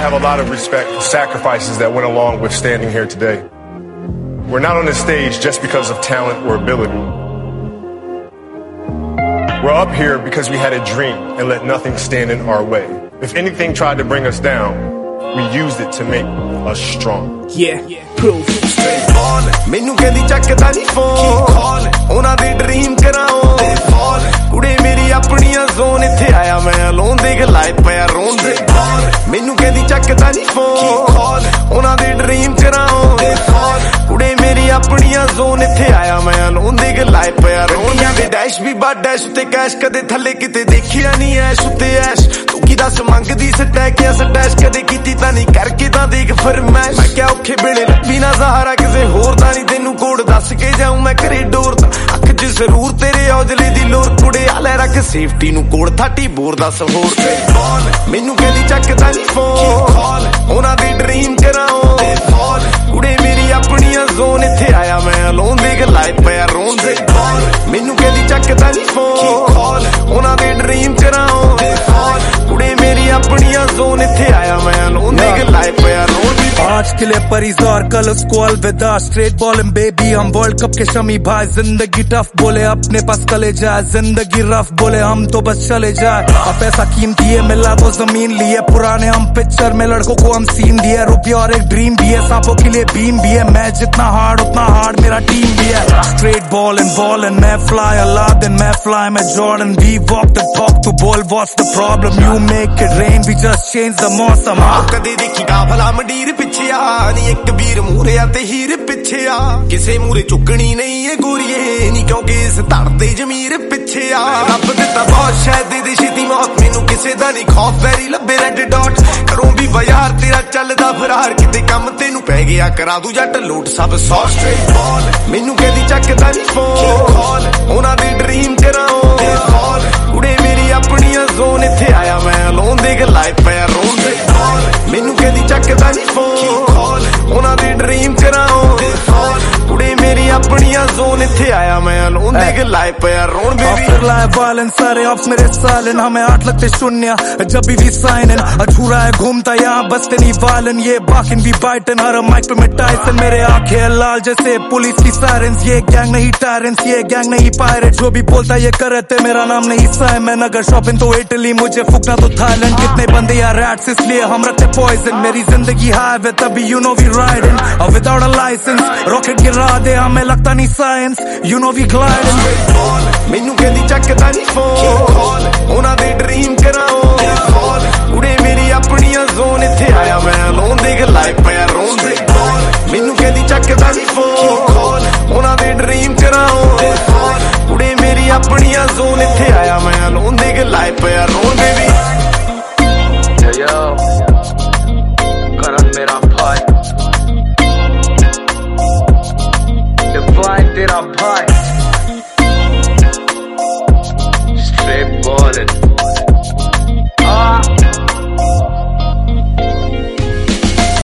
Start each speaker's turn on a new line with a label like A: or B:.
A: have a lot of respect for sacrifices that went along with standing here today. We're not on this stage just because of talent or ability. We're up here because we had a dream and let nothing stand in our way. If anything tried to bring us down, we used it to make us strong.
B: Yeah, proof.
C: Straight ball, menu kendi ਚੱਕਦਾ ਨਹੀਂ phone ਉਹਨਾਂ ਦੇ dream ਕਰਾਉ ਤੇ fall ਕੁੜੇ ਮੇਰੀ ਆਪਣੀਆਂ zone ਇੱਥੇ ਆਇਆ ਮੈਂ ਅਲੋਨ ਦੇਖ ਲਾਈਫ ਪਿਆ ਰੋਣ ਦੇ ਮੈਨੂੰ ਕਹਿੰਦੀ ਚੱਕਦਾ ਨਹੀਂ ਫੋਨ ਉਹਨਾਂ ਦੇ ਡ੍ਰੀਮ ਕਰਾਉ ਤੇ ਫਾਲ ਕੁੜੇ ਮੇਰੀ ਆਪਣੀਆਂ ਜ਼ੋਨ ਇੱਥੇ ਆਇਆ ਮੈਂ ਅਲੋਨ ਦੇਖ ਲਾਈਫ ਪਿਆ ਰੋਣ ਦੇ ਡੈਸ਼ ਵੀ ਬਾ ਡੈਸ਼ ਤੇ ਕੈਸ਼ ਕਦੇ ਥੱਲੇ ਕਿਤੇ ਦੇਖਿਆ ਨਹੀਂ ਐਸ਼ ਉੱਤੇ ਐਸ਼ ਤੂੰ ਕੀ ਦੱਸ ਮੰਗਦੀ ਸਟੈਕਿਆ ਸਟੈਸ਼ ਕਦੇ ਕੀਤੀ ਤਾਂ ਨਹੀਂ ਕਰਕੇ ਤਾਂ ਦੇਖ ਫਰਮੈਸ਼ ਮੈਂ ਕਿਹਾ ਔਖੇ ਵੇਲੇ ਲੱਭੀ ਨਾ ਸਹਾਰਾ ਕਿਸੇ ਹੋਰ ਦਾ ਨਹੀਂ ਤੈਨੂੰ ਕੋਡ ਦੱਸ ਕੇ ਜਾਊਂ ਮੈਂ ਘਰੇ ਡੋਰ ਦਾ ਅੱਖ 'ਚ ਜ਼ਰੂਰ ਤੇਰੇ ਔਜਲੇ ਦੀ ਲੋਰ ਕੁੜੇ ਆ ਲੈ ਰੱਖ ਸੇਫਟੀ ਨੂੰ ਕੋਡ 30 ਬੋਰ ਦੱਸ ਹੋਰ ਬਾਲ ਮੈਨੂੰ ਕਹਿੰਦੀ ਚੱਕਦਾ ਨਹੀਂ ਫੋਨ ਉਹਨਾਂ ਦੀ ਡ੍ਰੀਮ ਕਰਾਉ ਤੇ ਫਾਲ ਕੁੜੇ ਮੇਰੀ ਆਪਣੀਆਂ ਜ਼ੋਨ ਇੱਥੇ ਆਇਆ ਮੈਂ ਅਲੋਨ ਦੇਖ ਲਾਈਫ ਪਿਆ ਰੋਣ ਦੇ ਬਾਲ ਮੈਨੂੰ ਕਹਿੰਦੀ ਚੱਕਦਾ ਨਹੀਂ ਫੋਨ ਉਹਨਾਂ ਦੀ ਡ੍ਰੀਮ ਕਰਾਉ ਤੇ ਫਾਲ ਕੁੜੇ ਮੇਰੀ ਆਪਣੀਆਂ ਜ਼ੋਨ ਇੱਥੇ ਆਇਆ ਮੈਂ ਅਲੋਨ ਦੇਖ ਲਾਈਫ ਪਿਆ ਰੋਣ ਦੀ
B: आज के लिए परिजोर कल उसको अलविदा स्ट्रेट बॉलिंग बेबी हम वर्ल्ड कप के शमी भाई जिंदगी टफ बोले अपने पास कले जाए जिंदगी रफ बोले हम तो बस चले जाए अब पैसा कीमती है मिला तो जमीन लिए पुराने हम पिक्चर में लड़कों को हम सीन दिए रुपया और एक ड्रीम भी है सांपों के लिए बीम भी है मैं जितना हार्ड उतना हार्ड मेरा टीम भी है स्ट्रेट बॉलिंग मैं फ्लाई अलादीन मैं फ्लाई मैं Jordan we walk the talk too ball what's the problem you make it rain we just change the मौसम
C: कदे देखी गाफला मंडीर पिछे नी एक वीर मूरे ते हीर पिछे आ किसे मूरे चुकनी नहीं है गोरीए नी क्योंकि इस धड़ते जमीर पिछे आ रब दिता बहुत शायद दे छेती मौत मैनू किसे दा नहीं खौफ वैरी लब्बे रेड डॉट करों भी बयार तेरा चलदा फरार किते कम तेनू पै गया करा दू जट लोट सब सौ स्ट्रेट बॉल मैनू कहदी चकदा नहीं फोन उन्हां दी ड्रीम कराओ ते फॉल कुड़े मेरी अपनियां जोन इत्थे आया मैं अलोन देख लाइफ पे रोन दे बॉल मैनू कहदी चकदा नहीं फोन उन्हां दी ड्रीम कराओ ते फॉल कुड़े मेरी अपनियां जोन इत्थे आया मैं अलोन देख लाइफ पे रोन बेबी
B: लाइफ वालन सारे ऑफ मेरे सालन हमें 8 लगते शून्य जब भी साइन इन अधूरा है घूमता यहाँ बसते नहीं वालन ये बाकिन भी बाइटन हर माइक पे मैं टाइसन मेरे आंखें लाल जैसे पुलिस की सायरन्स ये गैंग नहीं टायरेंट्स ये गैंग नहीं पायरेट जो भी बोलता ये करते मेरा नाम नहीं साइमन अगर शॉपिंग तो इटली मुझे फूकना तो थाईलैंड कितने बंदे यार रैट्स इसलिए हम रखते पॉइजन मेरी जिंदगी हाईवे तभी you know we riding without a licence rocket गिरा दे हमें लगता नहीं science you know we gliding
C: मैनू कहदी चकदा नहीं फोन उन्हां दे ड्रीम कराओ फॉल कुड़े मेरी अपनियां जोन इत्थे आया मैं अलोन देख लाइफ पे रोन दे मैनू कहदी चकदा नहीं फोन उन्हां दे ड्रीम कराओ फॉल कुड़े मेरी अपनियां जोन इत्थे आया मैं अलोन देख लाइफ पे रोन बेबी
D: yo करण मेरा भाई divine तेरा भाई straight ballin'